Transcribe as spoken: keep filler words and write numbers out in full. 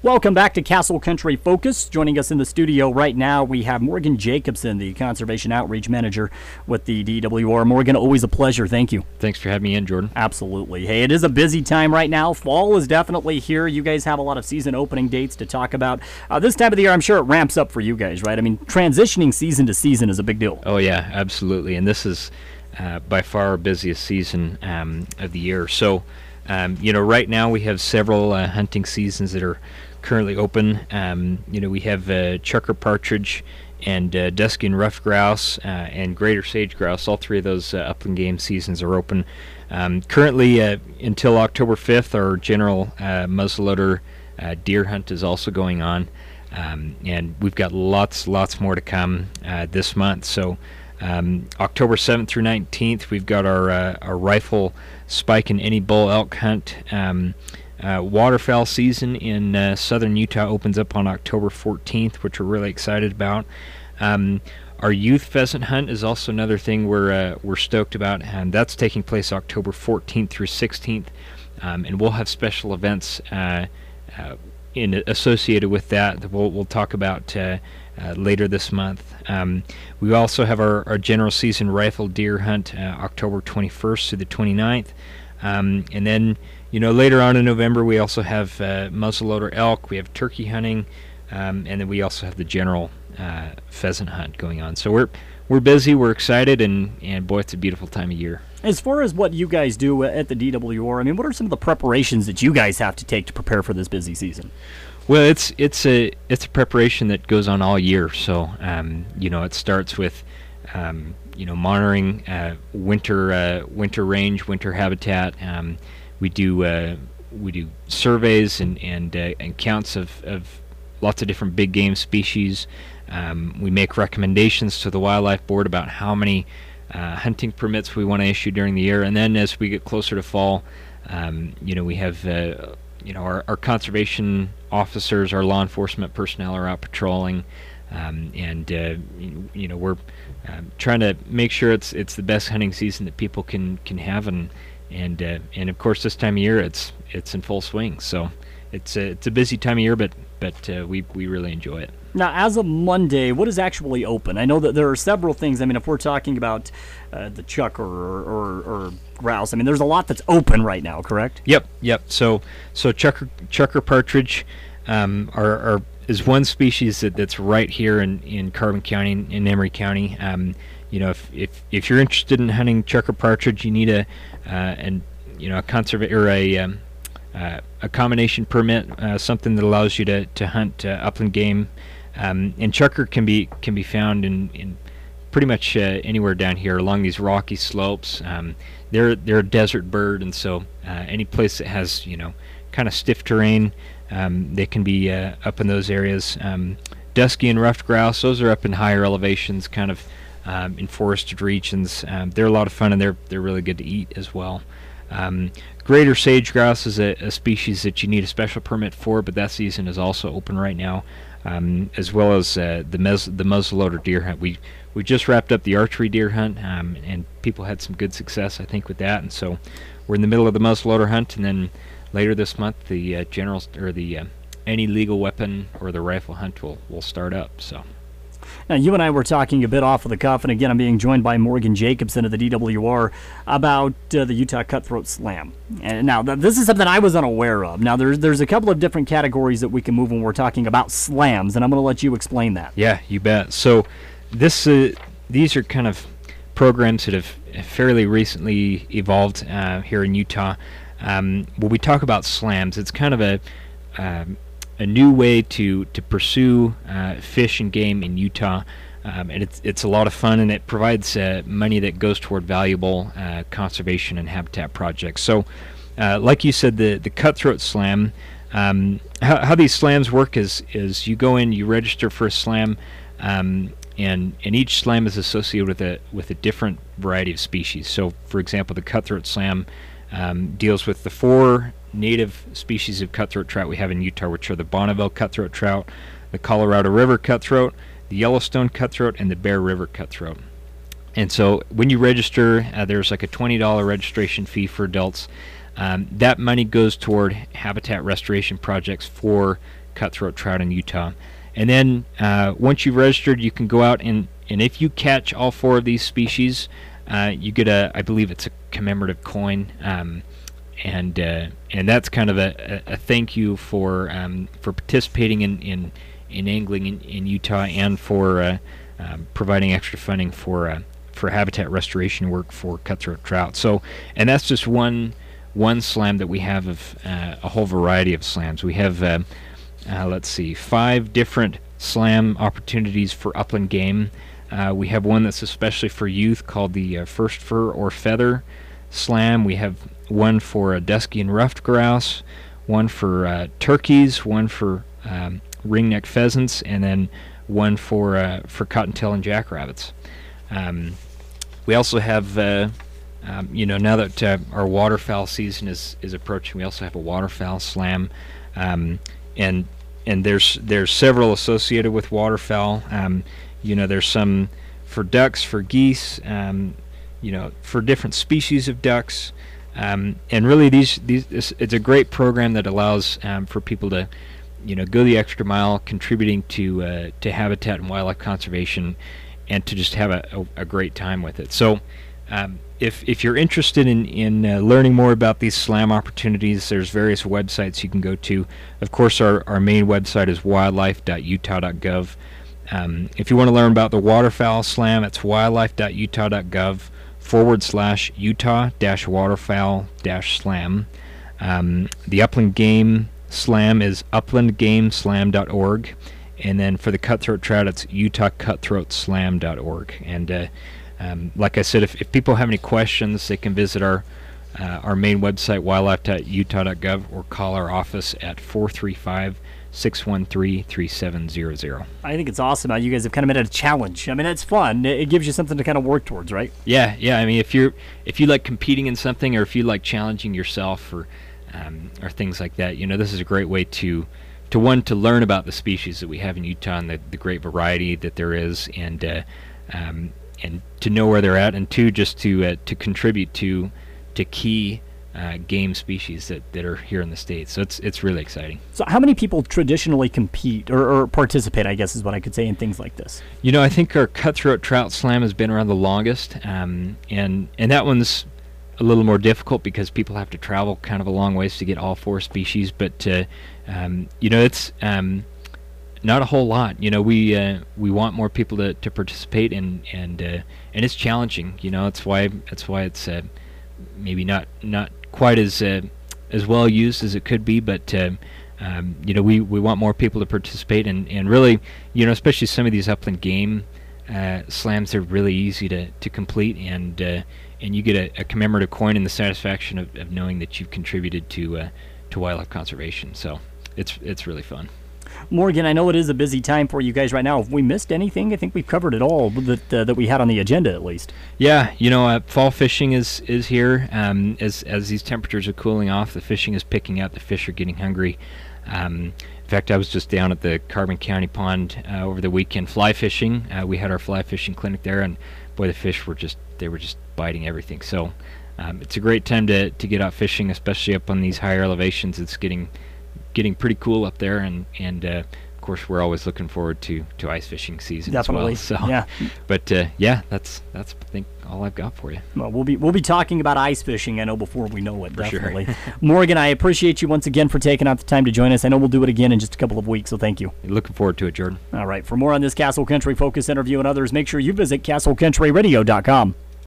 Welcome back to Castle Country Focus. Joining us in the studio right now, we have Morgan Jacobson, the Conservation Outreach Manager with the D W R. Morgan, always a pleasure. Thank you. Thanks for having me in, Jordan. Absolutely. Hey, it is a busy time right now. Fall is definitely here. You guys have a lot of season opening dates to talk about. Uh, this time of the year, I'm sure it ramps up for you guys, right? I mean, transitioning season to season is a big deal. Oh, yeah, absolutely. And this is uh, by far our busiest season um, of the year. So, um, you know, right now we have several uh, hunting seasons that are currently open. Um, you know, we have uh, chukar partridge and uh, dusky and ruffed grouse uh, and greater sage grouse. All three of those uh, upland game seasons are open. Um, currently, uh, until October fifth, our general uh, muzzleloader uh, deer hunt is also going on. Um, and we've got lots, lots more to come uh, this month. So um, October seventh through nineteenth, we've got our, uh, our rifle spike and any bull elk hunt. Um, Uh, waterfowl season in uh, southern Utah opens up on October fourteenth, which we're really excited about. Um, our youth pheasant hunt is also another thing we're uh, we're stoked about, and that's taking place October fourteenth through sixteenth. Um, and we'll have special events uh, uh, in associated with that that we'll we'll talk about uh, uh, later this month. Um, we also have our, our general season rifle deer hunt uh, October twenty-first through the twenty-ninth, um, and then. You know, later on in November, we also have uh, muzzleloader elk, we have turkey hunting, um, and then we also have the general uh, pheasant hunt going on. So we're we're busy, we're excited, and, and boy, it's a beautiful time of year. As far as what you guys do at the D W R, I mean, what are some of the preparations that you guys have to take to prepare for this busy season? Well, it's it's a it's a preparation that goes on all year. So um, you know, it starts with um, you know monitoring uh, winter uh, winter range, winter habitat. Um, We do uh, we do surveys and and, uh, and counts of, of lots of different big game species. Um, we make recommendations to the Wildlife Board about how many uh, hunting permits we want to issue during the year. And then as we get closer to fall, um, you know, we have uh, you know our, our conservation officers, our law enforcement personnel are out patrolling, um, and uh, you know we're um, trying to make sure it's it's the best hunting season that people can can have. And And uh, and of course, this time of year, it's it's in full swing. So it's a, it's a busy time of year, but but uh, we we really enjoy it. Now, as of Monday, what is actually open? I know that there are several things. I mean, if we're talking about uh, the chukar or, or or grouse, I mean, there's a lot that's open right now. Correct? Yep, yep. So so chukar chukar partridge um, are, are is one species that, that's right here in, in Carbon County, in Emery County. Um, You know, if, if if you're interested in hunting chukar partridge, you need a uh, and you know a conserva or a um, uh, a combination permit, uh, something that allows you to to hunt uh, upland game. Um, and chukar can be can be found in, in pretty much uh, anywhere down here along these rocky slopes. Um, they're they're a desert bird, and so uh, any place that has you know kind of stiff terrain, um, they can be uh, up in those areas. Um, dusky and ruffed grouse, those are up in higher elevations, kind of. Um, in forested regions. Um, they're a lot of fun, and they're they're really good to eat as well. Um, greater sage grouse is a, a species that you need a special permit for, but that season is also open right now, um, as well as uh, the mez- the muzzleloader deer hunt. We we just wrapped up the archery deer hunt, um, and people had some good success, I think, with that. And so we're in the middle of the muzzleloader hunt, and then later this month, the uh, general or the uh, any legal weapon or the rifle hunt will will start up. So. Now, you and I were talking a bit off of the cuff, and again, I'm being joined by Morgan Jacobson of the D W R about uh, the Utah Cutthroat Slam. And now, th- this is something I was unaware of. Now, there's there's a couple of different categories that we can move when we're talking about slams, and I'm going to let you explain that. Yeah, you bet. So, this uh, these are kind of programs that have fairly recently evolved uh, here in Utah. Um, when we talk about slams, it's kind of a um, a new way to to pursue uh, fish and game in Utah, um, and it's it's a lot of fun, and it provides uh, money that goes toward valuable uh, conservation and habitat projects. So, uh, like you said, the the Cutthroat Slam, um, how, how these slams work is is you go in, you register for a slam, um, and and each slam is associated with a with a different variety of species. So, for example, the Cutthroat Slam um, deals with the four native species of cutthroat trout we have in Utah, which are the Bonneville cutthroat trout, the Colorado River cutthroat, the Yellowstone cutthroat, and the Bear River cutthroat. And so when you register, uh, there's like a twenty dollars registration fee for adults. Um, that money goes toward habitat restoration projects for cutthroat trout in Utah. And then uh, once you've registered, you can go out and, and if you catch all four of these species, uh, you get a, I believe it's a commemorative coin, um, and uh, and that's kind of a, a, a thank you for um, for participating in in, in angling in, in Utah, and for uh, um, providing extra funding for uh, for habitat restoration work for cutthroat trout. So, and that's just one one slam that we have of uh, a whole variety of slams. We have. Uh, Uh, let's see, five different slam opportunities for upland game. Uh, we have one that's especially for youth called the uh, First Fur or Feather Slam. We have one for uh, dusky and ruffed grouse, one for uh, turkeys, one for um, ringneck pheasants, and then one for uh, for cottontail and jackrabbits. Um, we also have, uh, um, you know, now that uh, our waterfowl season is is approaching, we also have a waterfowl slam. Um, and and there's there's several associated with waterfowl. Um, you know, there's some for ducks, for geese, um, you know, for different species of ducks, um, and really these these this, it's a great program that allows um, for people to, you know, go the extra mile, contributing to uh, to habitat and wildlife conservation, and to just have a, a, a great time with it. So. Um, If, if you're interested in, in uh, learning more about these slam opportunities, there's various websites you can go to. Of course, our, our main website is wildlife dot utah dot gov. Um, if you want to learn about the waterfowl slam, it's wildlife dot utah dot gov forward slash Utah dash waterfowl dash slam. Um, the upland game slam is upland game slam dot org. And then for the cutthroat trout, it's utah cutthroat slam dot org. And uh, Um, like I said, if, if people have any questions, they can visit our uh, our main website, wildlife dot utah dot gov, or call our office at four three five, six one three, three seven zero zero. I think it's awesome how you guys have kind of made it a challenge. I mean, it's fun. It, it gives you something to kind of work towards, right? Yeah, yeah. I mean, if you're if you like competing in something, or if you like challenging yourself, or um, or things like that, you know, this is a great way to to one to learn about the species that we have in Utah and the, the great variety that there is, and uh, um, and to know where they're at, and two, just to uh, to contribute to to key uh, game species that, that are here in the States. So it's it's really exciting. So how many people traditionally compete or, or participate, I guess is what I could say, in things like this? You know, I think our Cutthroat Trout Slam has been around the longest, um, and and that one's a little more difficult because people have to travel kind of a long ways to get all four species. But uh, um, you know, it's um, not a whole lot. You know, we uh, we want more people to, to participate, and and uh, and it's challenging. You know, that's why that's why it's uh, maybe not not quite as uh, as well used as it could be. But uh, um, you know, we, we want more people to participate, and, and really, you know, especially some of these upland game uh, slams are really easy to, to complete, and uh, and you get a, a commemorative coin and the satisfaction of, of knowing that you've contributed to uh, to wildlife conservation. So it's it's really fun. Morgan, I know it is a busy time for you guys right now. Have we missed anything? I think we've covered it all that uh, that we had on the agenda, at least. Yeah, you know, uh, fall fishing is is here. Um, as as these temperatures are cooling off, the fishing is picking up. The fish are getting hungry. Um, in fact, I was just down at the Carbon County Pond uh, over the weekend fly fishing. Uh, we had our fly fishing clinic there, and boy, the fish were just they were just biting everything. So um, it's a great time to to get out fishing, especially up on these higher elevations. It's getting getting pretty cool up there, and and uh, of course we're always looking forward to to ice fishing season. Definitely. As well. So yeah, but uh, yeah, that's that's I think all I've got for you. Well, we'll be we'll be talking about ice fishing, I know, before we know it. For definitely. Sure. Morgan, I appreciate you once again for taking out the time to join us. I know we'll do it again in just a couple of weeks, so thank you. Looking forward to it, Jordan. All right. For more on this Castle Country Focus interview and others, make sure you visit castle country radio dot com.